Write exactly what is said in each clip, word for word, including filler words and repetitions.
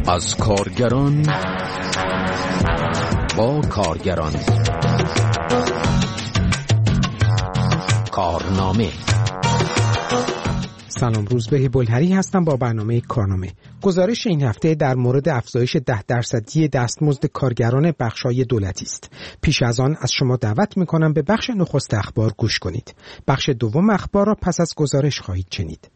از کارگران با کارگران. کارنامه. سلام، روزبه بلهری هستم با برنامه کارنامه. گزارش این هفته در مورد افزایش ده درصدی دستمزد کارگران بخش‌های دولتی است. پیش از آن از شما دعوت می‌کنم به بخش نخست اخبار گوش کنید. بخش دوم اخبار را پس از گزارش خواهید شنید.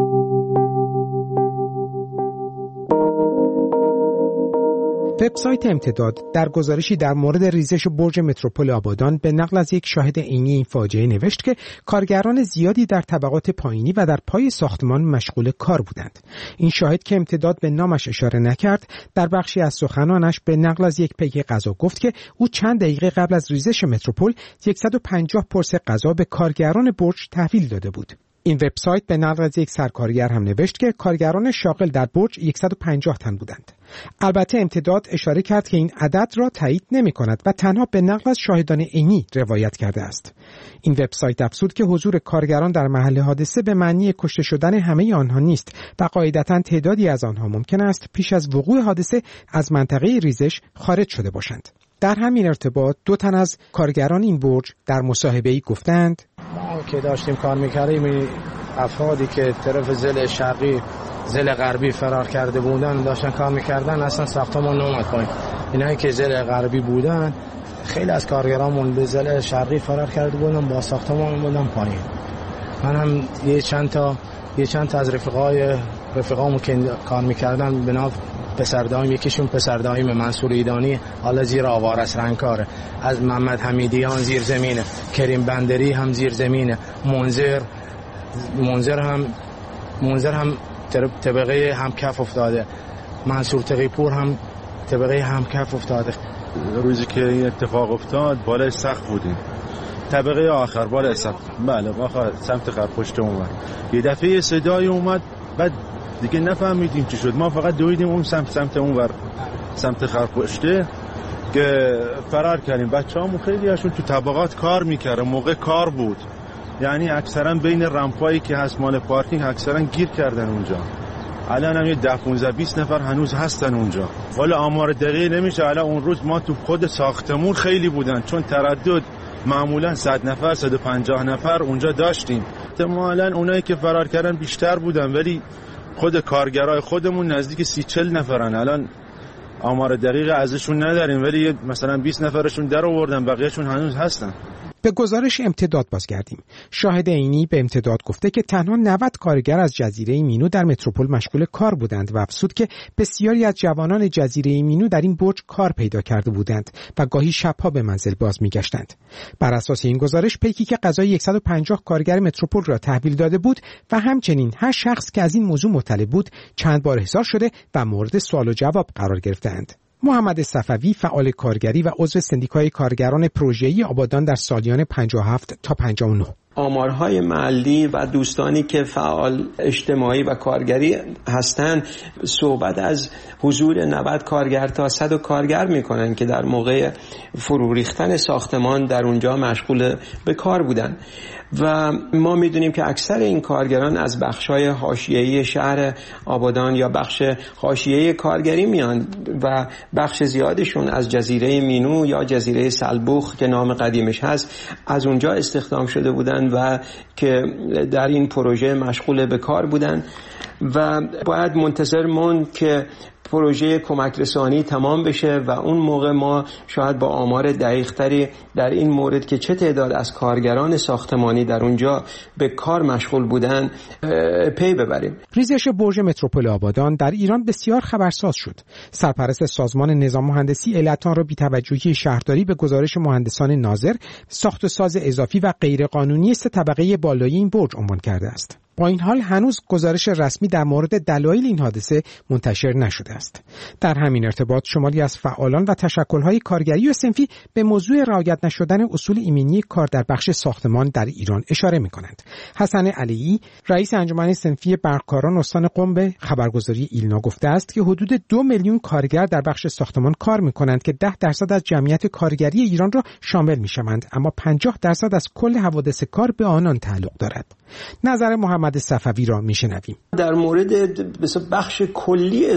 وبسایت امتداد در گزارشی در مورد ریزش برج متروپول آبادان به نقل از یک شاهد عینی این فاجعه نوشت که کارگران زیادی در طبقات پایینی و در پای ساختمان مشغول کار بودند. این شاهد که امتداد به نامش اشاره نکرد، در بخشی از سخنانش به نقل از یک پیک غذا گفت که او چند دقیقه قبل از ریزش متروپول صد و پنجاه پرس غذا به کارگران برج تحویل داده بود. این وبسایت به نقل از یک سرکارگر هم نوشت که کارگران شاغل در برج صد و پنجاه تن بودند. البته امتداد اشاره کرد که این عدد را تایید نمی کند و تنها به نقل از شاهدان عینی روایت کرده است. این وبسایت افزود که حضور کارگران در محل حادثه به معنی کشته شدن همه آنها نیست و قاعدتاً تعدادی از آنها ممکن است پیش از وقوع حادثه از منطقه ریزش خارج شده باشند. در همین ارتباط دو تن از کارگران این برج در مصاحبه‌ای گفتند: ما که داشتیم کار می‌کردیم، افرادی که طرف ضلع شرقی ضلع غربی فرار کرده بودن داشتن کار می‌کردن، اصلا ساختمان نمیاد پایین. اینایی که ضلع غربی بودن، خیلی از کارگرامون به ضلع شرقی فرار کرده بودن، با ساختمان اومدن پایین. من هم یه چند تا یه چند تا از رفقای رفقامو که کار می‌کردن، بنا پسر دایم، یکیشون پسر دایم منصور ایدانی، حالا زیر آوارس رنگکاره، از محمد حمیدیان زیر زمینه، کریم بندری هم زیر زمینه، منذر منذر هم منذر هم طبقه هم کف افتاده، منصور تقیپور هم طبقه هم کف افتاده. روزی که این اتفاق افتاد بالای سقف بودیم، طبقه آخر بالای سقف، بله آخر سمت غرب پشت اومد. یه دفعه صدای اومد، بعد دیگه نفهمیدیم چی شد. ما فقط دویدیم اون سمت سمت اون ور سمت غرب پشته که فرار کردیم. بچه‌هامون خیلی هاشون تو طبقات کار میکردن، موقع کار بود، یعنی اکثرا بین رمپایی که هست مال پارکینگ اکثرا گیر کردن اونجا. الان هم یه ده پانزده بیست نفر هنوز هستن اونجا. والا آمار دقیق نمیشه. الان اون روز ما تو خود ساختمون خیلی بودن، چون تردد معمولا صد نفر صد و پنجاه نفر اونجا داشتیم. احتمالاً اونایی که فرار کردن بیشتر بودن، ولی خود کارگرای خودمون نزدیک سی چل نفرن. الان آمار دقیق ازشون نداریم، ولی مثلا بیست نفرشون در آوردن، بقیه‌شون هنوز هستن. به گزارش امتداد بازگردیم. شاهد عینی به امتداد گفته که تنها نود کارگر از جزیره مینو در متروپول مشغول کار بودند و افزود که بسیاری از جوانان جزیره مینو در این برج کار پیدا کرده بودند و گاهی شبها به منزل باز می‌گشتند. بر اساس این گزارش پیکی که غذای صد و پنجاه کارگر متروپول را تحویل داده بود و همچنین هر شخص که از این موضوع مطلع بود چند بار احضار شده و مورد سوال و جواب قرار گرفتند. محمد صفوی، فعال کارگری و عضو سندیکای کارگران پروژه‌ای آبادان در سالیان پنجاه و هفت تا پنجاه و نه: آمارهای محلی و دوستانی که فعال اجتماعی و کارگری هستند صحبت از حضور نود کارگر تا صد کارگر میکنن که در موقع فرو ریختن ساختمان در اونجا مشغول به کار بودن و ما میدونیم که اکثر این کارگران از بخش‌های حاشیه‌ای شهر آبادان یا بخش حاشیه‌ای کارگری میان و بخش زیادشون از جزیره مینو یا جزیره سلبوخ که نام قدیمش هست از اونجا استخدام شده بودن و که در این پروژه مشغول به کار بودن و باید منتظر موند که پروژه کمک رسانی تمام بشه و اون موقع ما شاید با آمار دقیق‌تری در این مورد که چه تعداد از کارگران ساختمانی در اونجا به کار مشغول بودن پی ببریم. ریزش برج متروپول آبادان در ایران بسیار خبرساز شد. سرپرست سازمان نظام مهندسی علت آن را بی‌توجهی شهرداری به گزارش مهندسان ناظر ساخت و ساز اضافی و غیرقانونی سه طبقه بالایی این برج عنوان کرده است. با این حال هنوز گزارش رسمی در مورد دلایل این حادثه منتشر نشده است. در همین ارتباط شماری از فعالان و تشکل‌های کارگری و صنفی به موضوع رعایت نشدن اصول ایمنی کار در بخش ساختمان در ایران اشاره می‌کنند. حسن علیعی، رئیس انجمن صنفی برقکاران استان قم به خبرگزاری ایلنا گفته است که حدود دو میلیون کارگر در بخش ساختمان کار می‌کنند که ده درصد از جمعیت کارگری ایران را شامل می‌شوند، اما پنجاه درصد از کل حوادث کار به آنان تعلق دارد. نظر محمد صفوی را میشنویم. در مورد بخش کلی ساختمان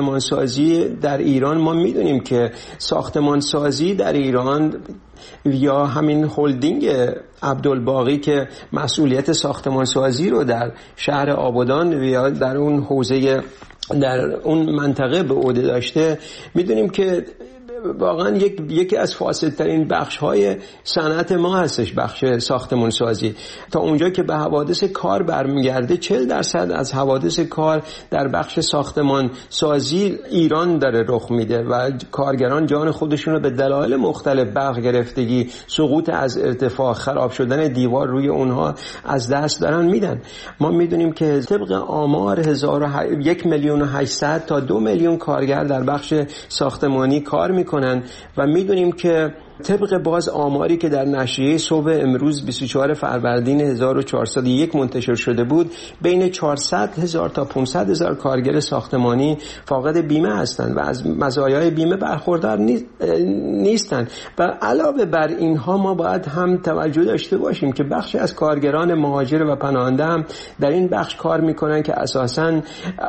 ساختمانسازی در ایران ما میدونیم که ساختمانسازی در ایران یا همین هلدینگ عبدالباقی که مسئولیت ساختمانسازی رو در شهر آبادان یا در اون حوزه در اون منطقه به عهده داشته، میدونیم که واقعا یک یکی از فاسدترین بخش‌های صنعت ما هستش، بخش ساختمان سازی. تا اونجا که به حوادث کار برمیگرده، چهل درصد از حوادث کار در بخش ساختمان سازی ایران داره رخ میده و کارگران جان خودشون رو به دلایل مختلف، برق گرفتگی، سقوط از ارتفاع، خراب شدن دیوار روی اونها از دست دارن میدن. ما میدونیم که طبق آمار یک میلیون و هشتصد تا دو میلیون کارگر در بخش ساختمانی کار می کنن و میدونیم که طبق باز آماری که در نشریه صبح امروز بیست و چهارم فروردین هزار و چهارصد و یک منتشر شده بود، بین چهارصد هزار تا پانصد هزار کارگر ساختمانی فاقد بیمه هستند و از مزایای بیمه برخوردار نیستند. و علاوه بر اینها ما باید هم توجه داشته باشیم که بخشی از کارگران مهاجر و پناهنده هم در این بخش کار میکنن که اساساً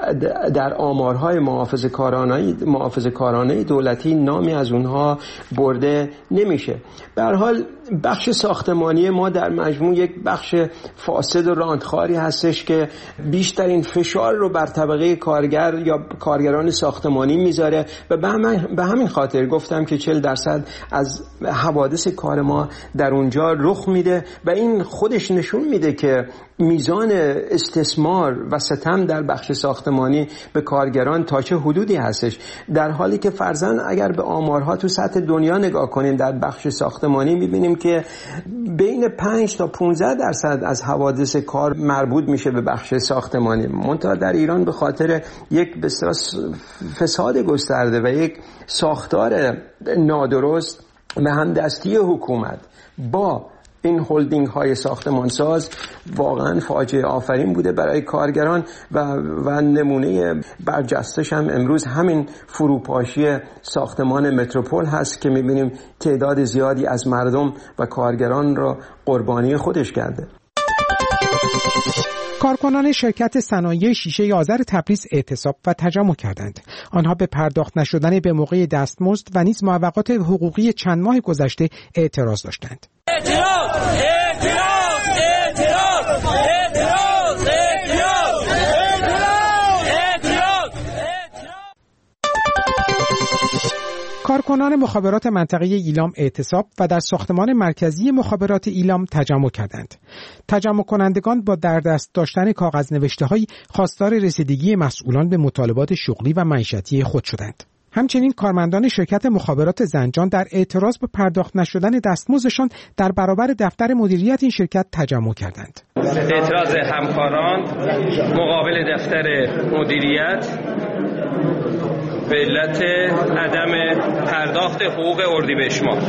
در آمارهای محافظه‌کارانه محافظه‌کارانه دولتی نامی از اونها برده نمیشه. به هر حال بخش ساختمانی ما در مجموع یک بخش فاسد و راندخاری هستش که بیشترین فشار رو بر طبقه کارگر یا کارگران ساختمانی میذاره و به همین خاطر گفتم که چهل درصد از حوادث کار ما در اونجا رخ میده و این خودش نشون میده که میزان استثمار و ستم در بخش ساختمانی به کارگران تا چه حدودی هستش، در حالی که فرضاً اگر به آمارها تو سطح دنیا نگاه کنیم در بخش ساختمانی میبینیم که بین پنج تا پانزده درصد از حوادث کار مربوط میشه به بخش ساختمانی. منتها در ایران به خاطر یک بسیار فساد گسترده و یک ساختار نادرست و همدستی حکومت با این هلدینگ های ساختمانساز واقعا فاجعه آفرین بوده برای کارگران و, و نمونه برجستش هم امروز همین فروپاشی ساختمان متروپول هست که میبینیم تعداد زیادی از مردم و کارگران را قربانی خودش کرده. کارکنان شرکت صنایع شیشه آذر تبریز اعتصاب و تجمع کردند. آنها به پرداخت نشدن به موقع دستمزد و نیز معوقات حقوقی چند ماه گذشته اعتراض داشتند. اعتراض! اعتراض! اعتراض! اعتراض! اعتراض! اعتراض! کارکنان مخابرات منطقه ایلام اعتصاب و در ساختمان مرکزی مخابرات ایلام تجمع کردند. تجمع کنندگان با در دست داشتن کاغذ نوشته‌های خواستار رسیدگی مسئولان به مطالبات شغلی و معیشتی خود شدند. همچنین کارمندان شرکت مخابرات زنجان در اعتراض به پرداخت نشدن دستمزدشان در برابر دفتر مدیریت این شرکت تجمع کردند. اعتراض همکاران مقابل دفتر مدیریت به علت عدم پرداخت حقوق اردیبهشت ماه.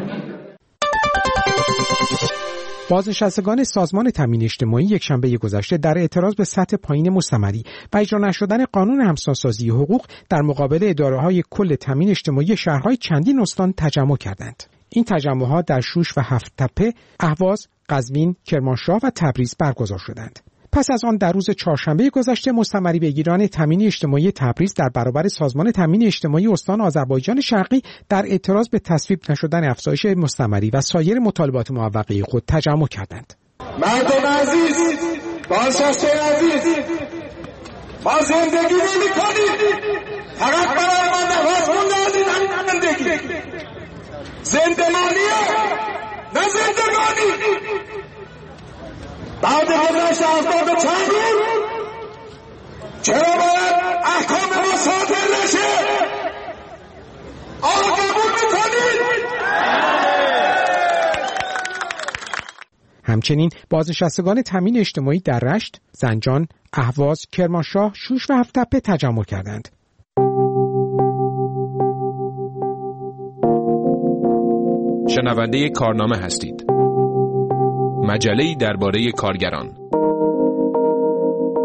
بازنشستگان سازمان تامین اجتماعی یکشنبه گذشته در اعتراض به سطح پایین مستمری و اجرا نشدن قانون همسانسازی حقوق در مقابل اداره‌های کل تامین اجتماعی شهرهای چندین استان تجمع کردند. این تجمعات در شوش و هفت تپه، اهواز، قزوین، کرمانشاه و تبریز برگزار شدند. پس از آن در روز چهارشنبه گذشته مستمری بگیران تامین اجتماعی تبریز در برابر سازمان تامین اجتماعی استان آذربایجان شرقی در اعتراض به تصویب نشدن افزایش مستمری و سایر مطالبات معوقه خود تجمع کردند. مردم عزیز، بازنشسته عزیز، ما زندگی نمی‌کنیم، فقط برای ما نفس مونده از این زندگی. زندگانیه، نه زندگانی. بعد گذشت هفتاد و چند روز چرا باید احکام ما صادر نشه؟ آیا قبول میکنید؟ همچنین بازنشستگان تامین اجتماعی در رشت، زنجان، اهواز، کرمانشاه، شوش و هفت تپه تجمع کردند. شنونده کارنامه هستید. مجله‌ای درباره کارگران.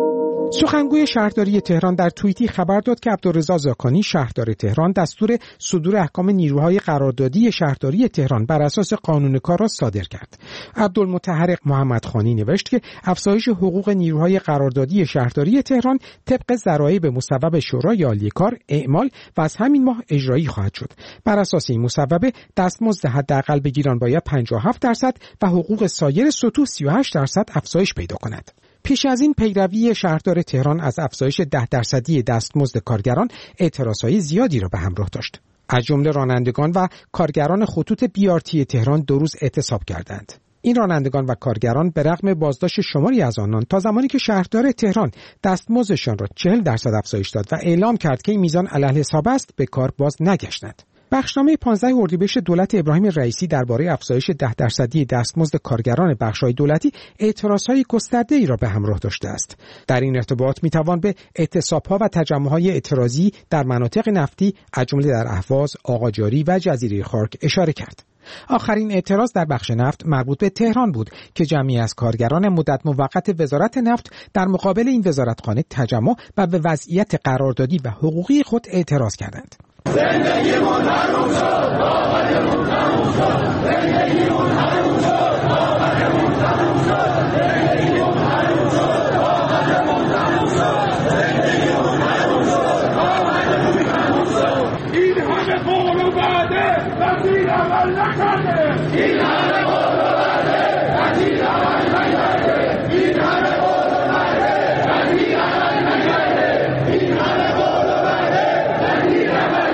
سخنگوی شهرداری تهران در توییتی خبر داد که عبدالرضا زاکانی شهردار تهران دستور صدور احکام نیروهای قراردادی شهرداری تهران بر اساس قانون کار را صادر کرد. عبدالمطهر محمدخانی نوشت که افزایش حقوق نیروهای قراردادی شهرداری تهران طبق ضرایب مصوب شورای عالی کار اعمال و از همین ماه اجرایی خواهد شد. بر اساس این مصوبه دستمزد حداقل بگیران باید پنجاه و هفت درصد و حقوق سایر سطوح سی و هشت درصد افزایش پیدا کند. پیش از این پیروی شهردار تهران از افزایش ده درصدی دستمزد کارگران اعتراضهای زیادی را به همراه داشت. از جمله رانندگان و کارگران خطوط بی آر تی تهران دو روز اعتصاب کردند. این رانندگان و کارگران به رغم بازداشت شماری از آنان تا زمانی که شهردار تهران دستمزدشان را چهل درصد افزایش داد و اعلام کرد که این میزان علیحساب است به کار باز نگشتند. بخشنامه پانزده اردیبهشت دولت ابراهیم رئیسی درباره افزایش ده درصدی دستمزد کارگران بخش‌های دولتی اعتراضهای گسترده‌ای را به همراه داشته است. در این ارتباط می‌توان به اعتصاب‌ها و تجمع‌های اعتراضی در مناطق نفتی از جمله در اهواز، آقاجاری و جزیره خارک اشاره کرد. آخرین اعتراض در بخش نفت مربوط به تهران بود که جمعی از کارگران مدت موقت وزارت نفت در مقابل این وزارتخانه تجمع و به وضعیت قراردادی و حقوقی خود اعتراض کردند. زندگیمون حروم شد، باورمون تموم شد. زندگیمون حروم شد، باورمون تموم شد. زندگیمون حروم شد، باورمون تموم شد. زندگیمون حروم شد، باورمون تموم شد. این همه قول و وعده وزیر عمل نکرده. این همه قول و وعده وزیر عمل نکرده. این همه قول و وعده وزیر عمل نکرده. این همه قول و وعده وزیر عمل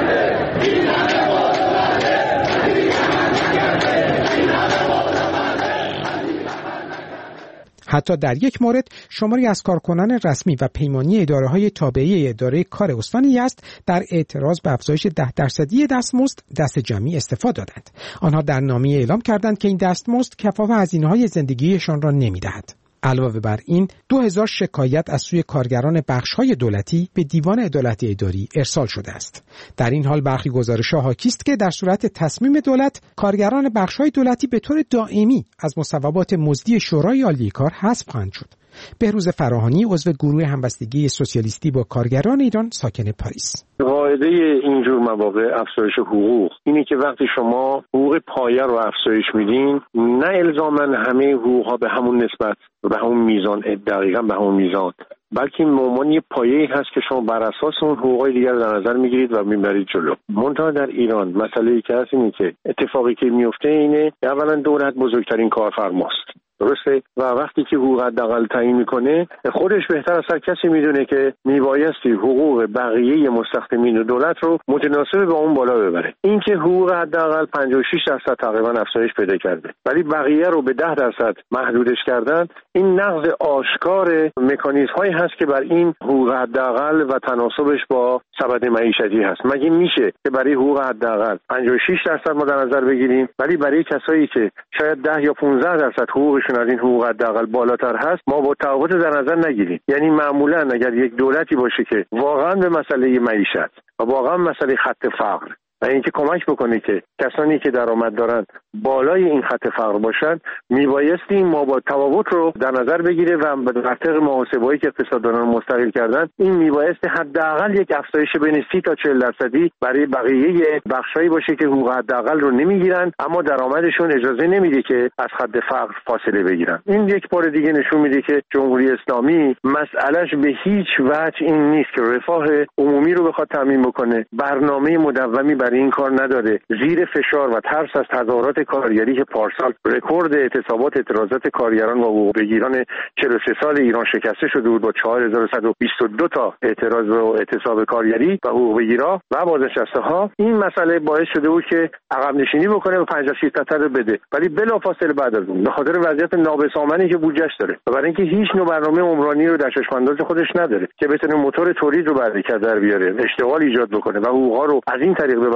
حتی در یک مورد شماری از کارکنان رسمی و پیمانی اداره‌های تابعه اداره کار استان یزد در اعتراض به افزایش ده درصدی دستمزد دست جمعی استعفا دادند. آنها در نامه اعلام کردند که این دستمزد کفاف هزینه‌های زندگیشان را نمی‌دهد. علاوه بر این دو هزار شکایت از سوی کارگران بخش‌های دولتی به دیوان عدالت اداری ارسال شده است. در این حال برخی گزارش‌ها حاکی است که در صورت تصمیم دولت کارگران بخش‌های دولتی به طور دائمی از مصوبات مزدی شورای عالی کار حذف خواهند شد. بهروز فراهانی عضو گروه همبستگی سوسیالیستی با کارگران ایران ساکن پاریس: قاعده اینجور مواقع افزایش حقوق اینی که وقتی شما حقوق پایه رو افزایش میدین نه الزاماً همه حقوق‌ها به همون نسبت و به همون میزان دقیقاً به همون میزان، بلکه این مومان یه پایه‌ای هست که شما بر اساس اون حقوقای دیگر رو در نظر میگیرید و میبرید جلو. منتها در ایران مسئله‌ای که هست اینه که اتفاقی که میفته اینه اولا دولت بزرگترین کارفرماست، درسته؟ و وقتی که حقوق حداقل تعیین میکنه خودش بهتر از هر کسی میدونه که میبایستی حقوق بقیه مستخدمین دولت رو متناسب با اون بالا ببره. این که حقوق حداقل پنجاه و شش درصد تقریبا افزایش پیدا کرده ولی بقیه رو به ده درصد محدودش کردن، این نقض آشکار مکانیزم هایی هست که بر این حقوق حداقل و تناسبش با سبد معیشتی هست. مگه میشه که برای حقوق حداقل پنجاه و شش درصد ما در نظر بگیریم ولی برای کسایی که شاید ده یا پانزده درصد حقوق از این حقوق حداقل بالاتر هست ما با تفاوت در نظر نگیریم؟ یعنی معمولا اگر یک دولتی باشه که واقعا به مسئله معیشت و واقعا مسئله خط فقر و اینکه کمک بکنه که کسانی که درآمد دارن بالای این خط فقر باشن، میبایستی ما با تفاوت رو در نظر بگیره و در طبق محاسبه‌ای که اقتصاددانان مستقل کردن این میبایستی حداقل یک افزایش بین سی تا چهل درصدی برای بقیه بخشایی باشه که حقوق حداقل رو نمیگیرن اما درآمدشون اجازه نمیده که از خط فقر فاصله بگیرن. این یک بار دیگه نشون میده که جمهوری اسلامی مسئلهش به هیچ وجه این نیست که رفاه عمومی رو بخواد تامین بکنه، برنامه مدومی برای این کار نداره. زیر فشار و ترس از تظاهرات کارگری که پارسال رکورد اعتصابات اعتراضات کارگران و حقوق بگیران چهل و سه سال ایران شکسته شده بود با چهار هزار و صد و بیست و دو تا اعتراض و اعتصاب کارگری و حقوق بگیرا و بازنشسته ها، این مسئله باعث شده بود که عقب نشینی بکنه و پنجاه و شش درصد بده، ولی بلافاصله بعد از اون به خاطر وضعیت نابسامانی که بودجهش داره و برای اینکه هیچ نوع برنامه عمرانی رو در چشم‌انداز خودش نداره که بتونه موتور تولید رو برقرار در بیاره، اشتغال ایجاد بکنه و حقوق‌ها رو از این طریق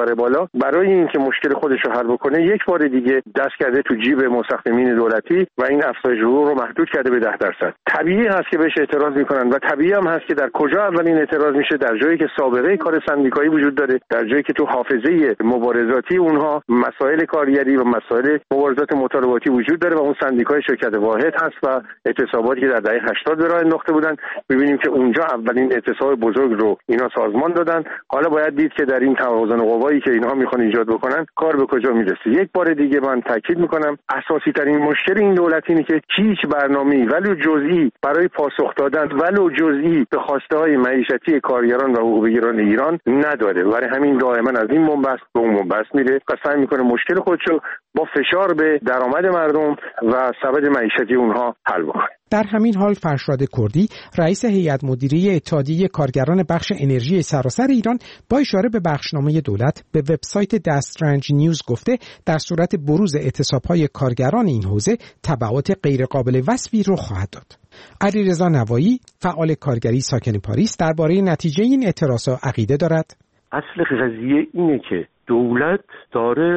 ببره بالا، برای اینکه مشکل خودش رو حل بکنه یک بار دیگه دست کرده تو جیب مستخدمین دولتی و این افزایش حقوق رو محدود کرده به ده درصد. طبیعی هست که بهش اعتراض میکنن و طبیعی هم هست که در کجا اولین اعتراض میشه؟ در جایی که سابقه کار سندیکایی وجود داره، در جایی که تو حافظه مبارزاتی اونها مسائل کارگری و مسائل مبارزات مطالباتی وجود داره و اون سندیکای شرکت واحد هست و اعتصاباتی که در دهه هشتاد به راه انداخته بودن. می‌بینیم که اونجا اولین اعتصاب بزرگ رو اینا سازمان دادن. حالا باید دید که در این توازن قوایی که اینها میخوان ایجاد بکنن کار به کجا میرسه. یک بار دیگه من تاکید میکنم اساسی ترین مشکل این دولت اینه که هیچ برنامه‌ای ولو جزئی برای پاسخ دادن ولو جزئی به خواسته‌های معیشتی کارگران و حقوق بگیران ایران نداره. برای همین دائما از این بنبست به اون بنبست میره و سعی میکنه مشکل خودشو با فشار به درآمد مردم و سبد معیشتی اونها حل بکنه. در همین حال فرشاد کردی رئیس هیئت مدیره اتحادیه کارگران بخش انرژی سراسر ایران با اشاره به بخشنامه دولت به وبسایت دسترنج نیوز گفته در صورت بروز اعتصاب‌های کارگران این حوزه تبعات غیرقابل وصفی رخ خواهد داد. علیرضا نوایی فعال کارگری ساکن پاریس درباره نتیجه این اعتراضات عقیده دارد. اصل قضیه اینه که دولت داره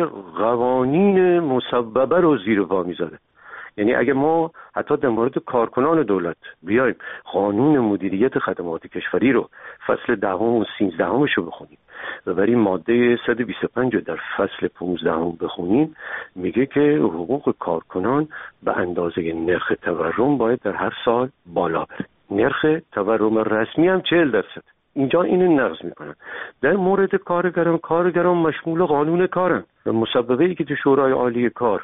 قوانین مسببه رو زیر پا میذاره. یعنی اگه ما حتی در مورد کارکنان دولت بیایم قانون مدیریت خدمات کشوری رو فصل دهم و سیزدهمش رو بخونیم و برای ماده صد و بیست و پنج در فصل پانزدهم بخونیم، میگه که حقوق کارکنان به اندازه نرخ تورم باید در هر سال بالا بره. نرخ تورم رسمی هم چهل درصد. اینجا اینو نقض میکنن. در مورد کارگران، کارگران مشمول قانون کارن و مسببه‌ای که تو شورای عالی کار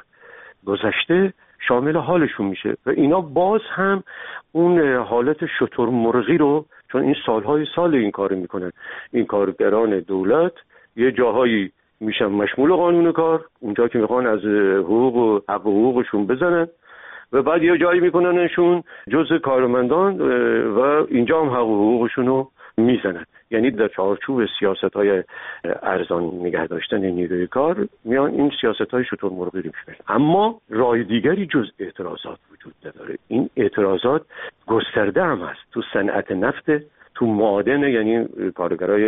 گذشته شامل حالشون میشه و اینا باز هم اون حالت شترمرغی رو، چون این سالهای سال این کارو میکنن، این کارگران دولت یه جاهایی میشن مشمول قانون کار، اونجا که میخوان از حقوق و حق و حقوقشون بزنن و بعد یه جایی میکننشون جزء کارمندان و اینجا هم حق و حقوقشون رو میزنن. یعنی در چارچوب سیاست‌های ارزان نگه داشتن نیروی کار میان این سیاست‌های شترمرغی رو میشن. اما راه دیگری جز اعتراضات وجود نداره. این اعتراضات گسترده هم هست تو صنعت نفت، تو معادن، یعنی کارگرای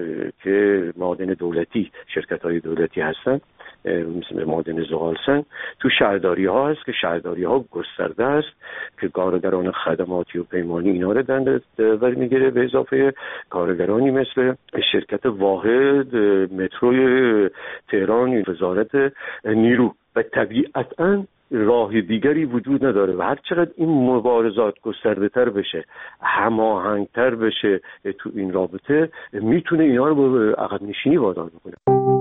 که معادن دولتی، شرکت‌های دولتی هستن مثل معادن زغالسنگ، تو شهرداری ها هست که شهرداری ها گسترده است که کارگران خدماتی و پیمانی اینا رو در میگیره، به اضافه کارگرانی مثل شرکت واحد، متروی تهران، وزارت نیرو. و طبیعتاً راه دیگری وجود نداره و هر چقدر این مبارزات گسترده تر بشه، هماهنگتر بشه تو این رابطه، میتونه اینا رو به عقب نشینی وادار بکنه.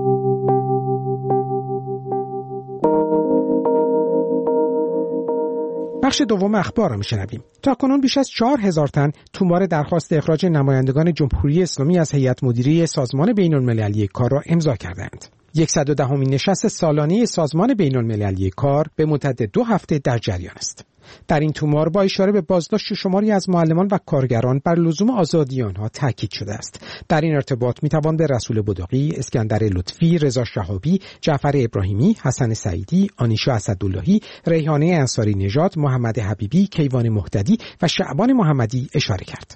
بخش دوم اخبار را میشنویم. تا کنون بیش از چهار هزار تن تومار درخواست اخراج نمایندگان جمهوری اسلامی از هیئت مدیره سازمان بین‌المللی کار را امضا کردند. صد و دهمین نشست سالانه سازمان بین‌المللی کار به مدت دو هفته در جریان است. در این تومار با اشاره به بازداشت شماری از معلمان و کارگران بر لزوم آزادی آنها تاکید شده است. در این ارتباط میتوان به رسول بدوقی، اسکندر لطفی، رضا شهابی، جعفر ابراهیمی، حسن سعیدی، آنیشا اسداللهی، ریحانه انصاری نژاد، محمد حبیبی، کیوان مهتدی و شعبان محمدی اشاره کرد.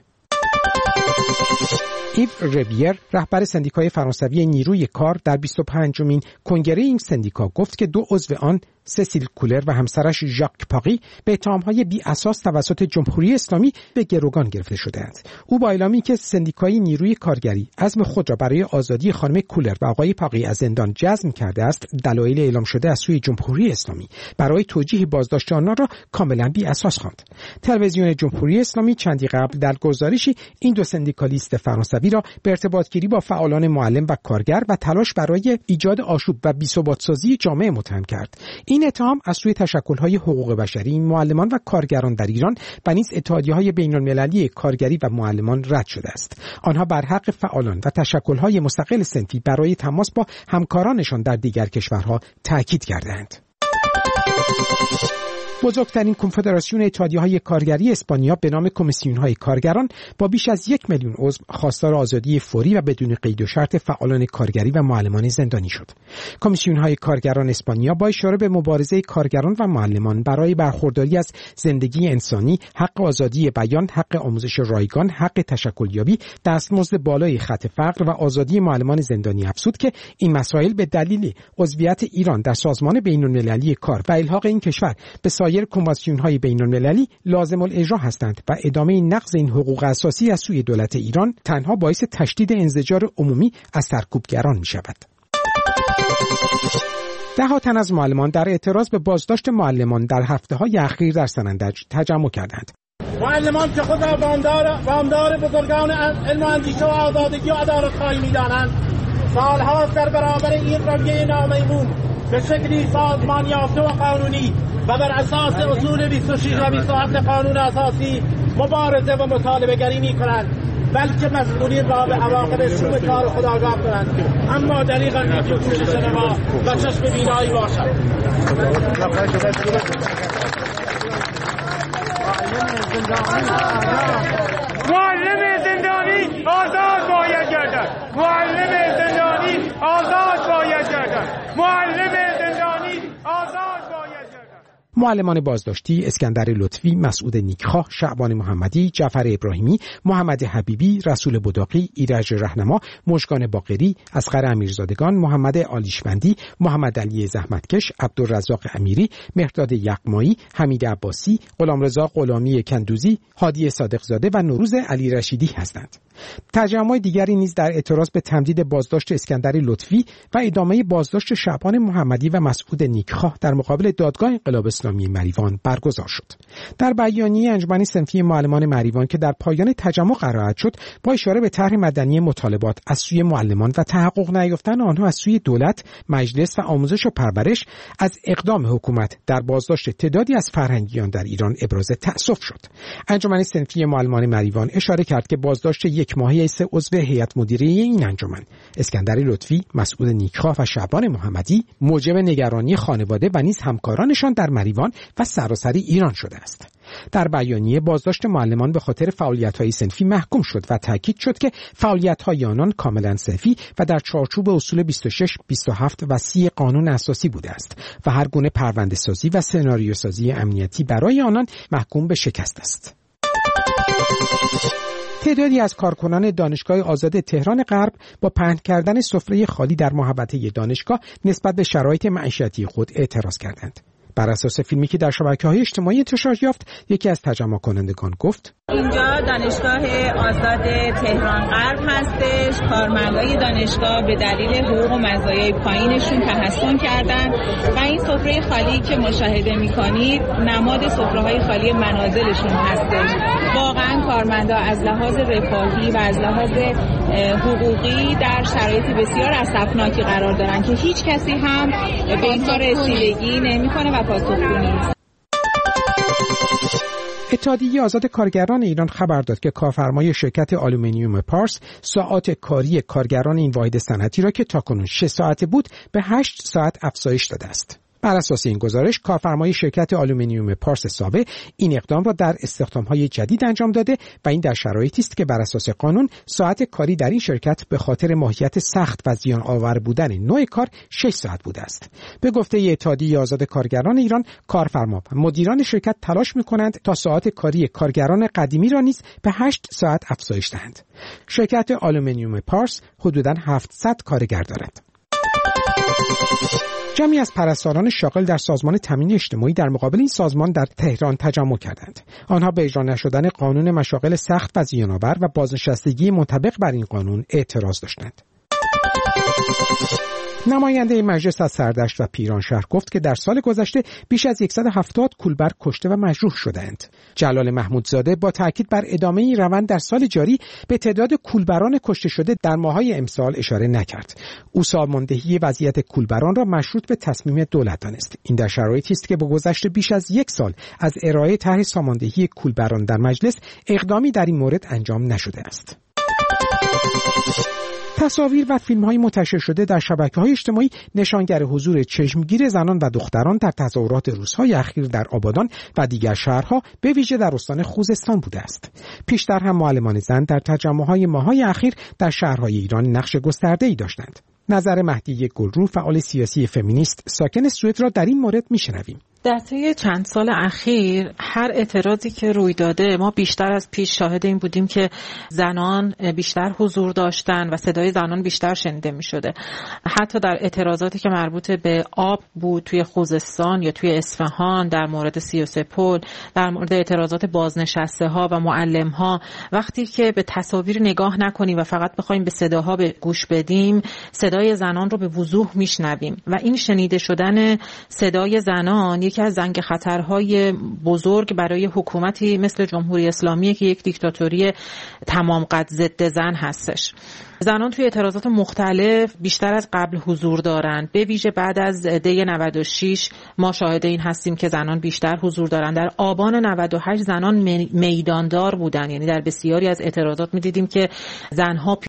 ایو رویر رهبر سندیکای فرانسوی نیروی کار در بیست و پنجمین کنگره این سندیکا گفت که دو عضو آن، سسیل کولر و همسرش ژاک پاقی، به اتهام‌های بی اساس توسط جمهوری اسلامی به گروگان گرفته شده‌اند. او با اعلامی که سندیکای نیروی کارگری عزم خود را برای آزادی خانم کولر و آقای پاقی از زندان جزم کرده است، دلایل اعلام شده از سوی جمهوری اسلامی برای توجیه بازداشت آنها را کاملا بی اساس خواند. تلویزیون جمهوری اسلامی چندی قبل در گزارشی این دو سندیکالیست فرانسوی را به ارتباطگیری با فعالان معلم و کارگر و تلاش برای ایجاد آشوب و بی‌ثبات‌سازی جامعه متهم کرد. این اتهام از سوی تشکل‌های حقوق بشری، معلمان و کارگران در ایران و نیز اتحادیه‌های بین‌المللی کارگری و معلمان رد شده است. آنها بر حق فعالان و تشکل‌های مستقل صنفی برای تماس با همکارانشان در دیگر کشورها تاکید کردند. بزرگترین کنفدراسیون اتحادیه‌های کارگری اسپانیا به نام کمیسیون‌های کارگران با بیش از یک میلیون عضو خواستار آزادی فوری و بدون قید و شرط فعالان کارگری و معلمان زندانی شد. کمیسیون‌های کارگران اسپانیا با اشاره به مبارزه کارگران و معلمان برای برخورداری از زندگی انسانی، حق آزادی بیان، حق آموزش رایگان، حق تشکلیابی، دستمزد بالای خط فقر و آزادی معلمان زندانی افزود که این مسائل به دلیل عضویت ایران در سازمان بین‌المللی کار و الحاق این کشور به سایر کنوانسیون‌های بین‌المللی لازم الاجرا هستند و ادامه نقض این حقوق اساسی از سوی دولت ایران تنها باعث تشدید انزجار عمومی از سرکوبگران می‌شود. ده ها تن از معلمان در اعتراض به بازداشت معلمان در هفته‌های اخیر در سنندج تجمع کردند. معلمان که خود را وامدار وامدار بزرگان علم و اندیشه و آزادگی و عدالت‌خواهی می‌دانند، سال‌هاست در برابر این رویه نامیمون به شکلی سازمان یافته و قانونی و بر اساس اصول بیست و شش و بیست و هفت قانون اساسی مبارزه و مطالبه گری می‌کنند، بلکه مسئولین را به عواقب شوم کار خود آگاه کنند. اما دریغا می‌تونه کوشش ما و چشم بینایی باشد. معلم زندانی آزاد باید گردد. معلم زندانی آزاد باید گردد. معلم زندانی آزاد باید گردد. معلمان بازداشتی اسکندر لطفی، مسعود نیکخواه، شعبان محمدی، جعفر ابراهیمی، محمد حبیبی، رسول بداقی، ایرج رهنما، مژگان باقری، اصغر امیرزادگان، محمد عالیشمندی، محمد علی زحمتکش، عبدالرزاق امیری، مهرداد یغمایی، حمید عباسی، غلامرضا غلامی کندوزی، هادی صادقزاده و نوروز علی رشیدی هستند. تجمع دیگری نیز در اعتراض به تمدید بازداشت اسکندر لطفی و ادامه بازداشت شعبان محمدی و مسعود نیکخواه در مقابل دادگاه انقلاب اسلامی مریوان برگزار شد. در بیانیه انجمن صنفی معلمان مریوان که در پایان تجمع قرائت شد، با اشاره به طرح مدنی مطالبات از سوی معلمان و تحقق نیافتن آنها از سوی دولت، مجلس و آموزش و پرورش از اقدام حکومت در بازداشت تعدادی از فرهنگیان در ایران ابراز تأسف شد. انجمن صنفی معلمان مریوان اشاره کرد که بازداشت یک ماهه سه عضو هیئت مدیره این انجمن، اسکندر لطفی، مسعود نیکخواه و شعبان محمدی، موجب نگرانی خانواده و نیز همکارانشان در مریوان و سراسر ایران شده است. در بیانیه بازداشت معلمان به خاطر فعالیت‌های صنفی محکوم شد و تاکید شد که فعالیت‌های آنان کاملا صنفی و در چارچوب اصول بیست و شش، بیست و هفت و سی قانون اساسی بوده است و هر گونه پرونده‌سازی و سناریوسازی امنیتی برای آنان محکوم به شکست است. تعدادی از کارکنان دانشگاه آزاد تهران غرب با پهن کردن سفره خالی در محوطه دانشگاه نسبت به شرایط معیشتی خود اعتراض کردند. بر اساس فیلمی که در شبکه‌های اجتماعی انتشار یافت، یکی از تجمع کنندگان گفت: اینجا دانشگاه آزاد تهران غرب هستش. کارمندای دانشگاه به دلیل حقوق و مزایای پایینشون تحسن کردن و این سفره خالی که مشاهده می‌کنید نماد سفره‌های خالی منازلشون هستش. واقعا کارمندا از لحاظ رفاهی و از لحاظ حقوقی در شرایط بسیار اسفناکی قرار دارن که هیچ کسی هم به این کار رسیدگی نمی‌کنه و پاسخگو نیست. اتحادیه آزاد کارگران ایران خبر داد که کارفرمای شرکت آلومینیوم پارس ساعات کاری کارگران این واحد صنعتی را که تاکنون شش ساعت بود به هشت ساعت افزایش داده است. بر اساس این گزارش کارفرمای شرکت آلومینیوم پارس ساوه این اقدام را در استخدام‌های جدید انجام داده و این در شرایطی است که بر اساس قانون ساعت کاری در این شرکت به خاطر ماهیت سخت و زیان آور بودن نوع کار شش ساعت بوده است. به گفته اتحادیه آزاد کارگران ایران، کارفرما و مدیران شرکت تلاش می‌کنند تا ساعت کاری کارگران قدیمی را نیز به هشت ساعت افزایش دهند. شرکت آلومینیوم پارس حدوداً هفتصد کارگر دارد. جمعی از پرستاران شاغل در سازمان تامین اجتماعی در مقابل این سازمان در تهران تجمع کردند. آنها به اجرا نشدن قانون مشاغل سخت و زیان‌آور و بازنشستگی منطبق بر این قانون اعتراض داشتند. نماینده مجلس از سردشت و پیرانشهر گفت که در سال گذشته بیش از صد و هفتاد کولبر کشته و مجروح شدند. جلال محمودزاده با تاکید بر ادامه این روند در سال جاری به تعداد کولبران کشته شده در ماه‌های امسال اشاره نکرد. او ساماندهی وضعیت کولبران را مشروط به تصمیم دولت دانست. این در شرایطی است که با گذشت بیش از یک سال از ارائه طرح ساماندهی کولبران در مجلس اقدامی در این مورد انجام نشده است. تصاویر و فیلم‌های منتشر شده در شبکه‌های اجتماعی نشانگر حضور چشمگیر زنان و دختران در تظاهرات روزهای اخیر در آبادان و دیگر شهرها به ویژه در استان خوزستان بوده است. پیشتر هم معلمان زن در تجمع‌های ماه‌های اخیر در شهرهای ایران نقش گسترده‌ای داشتند. نظر مهدی گلرو، فعال سیاسی فمینیست ساکن سوئد را در این مورد می‌شنویم. در طی چند سال اخیر هر اعتراضی که روی داده ما بیشتر از پیش شاهد این بودیم که زنان بیشتر حضور داشتن و صدای زنان بیشتر شنیده می شده. حتی در اعتراضاتی که مربوط به آب بود توی خوزستان یا توی اصفهان، در مورد سی و سه پل، در مورد اعتراضات بازنشسته ها و معلم ها، وقتی که به تصاویر نگاه نکنیم و فقط بخوایم به صداها به گوش بدیم، صدای زنان رو به وضوح میشنویم و این شنیده شدن صدای زنان یکی از زنگ خطرهای بزرگ برای حکومتی مثل جمهوری اسلامی که یک دیکتاتوری تمام قد ضد زن هستش. زنان توی اعتراضات مختلف بیشتر از قبل حضور دارند. به ویژه بعد از دی نود و شش ما شاهد این هستیم که زنان بیشتر حضور دارند. در آبان نود و هشت زنان میداندار بودند، یعنی در بسیاری از اعتراضات می‌دیدیم که زنها